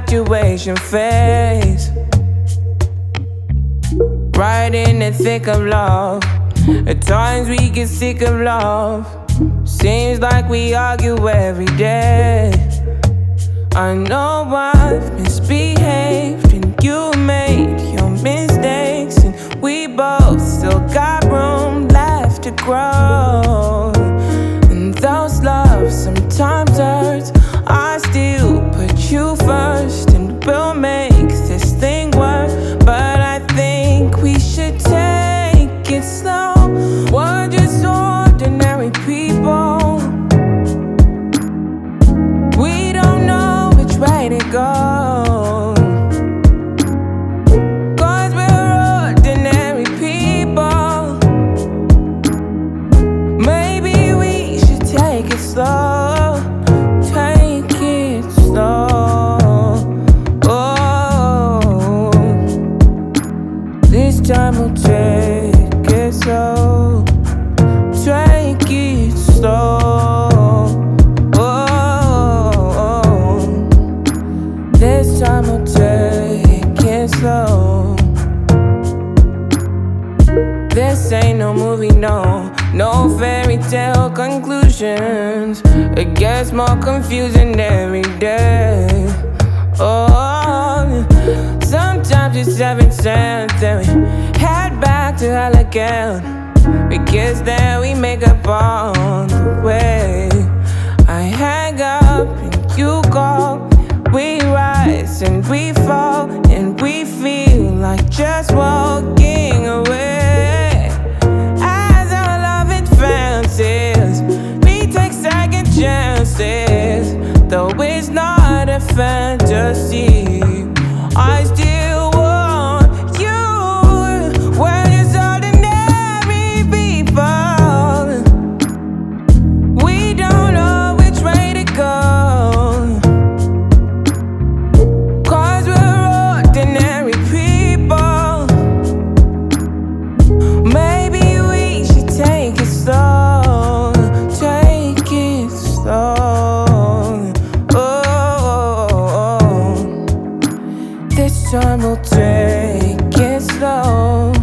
infatuation phase. Right in the thick of love. At times we get sick of love. Seems like we argue every day. I know I've misbehaved and you made your mistakes, and we both still got room left to grow. And those loves sometimes hurts, I still put you first, and we'll make this thing work. But I think we should take it slow. We're just ordinary people. We don't know which way to go, 'cause we're ordinary people. Maybe we should take it slow. Take it slow. Oh, this time we'll take it slow. Take it slow. Oh, this time we'll take it slow. This ain't no movie, no fairy tale conclusions. It gets more confusing every day. Oh, sometimes it's 7 cents, then we head back to hell again. We kiss, then we make up on the way. I hang up and you call. We rise and we fall, and we feel like just walking away. As our love advances, we take second chances. Though it's not a fantasy, I still want you. We're just ordinary people. We don't know which way to go, 'cause we're ordinary people. Maybe we should take it slow. Take it slow. Oh, this time we'll take it slow.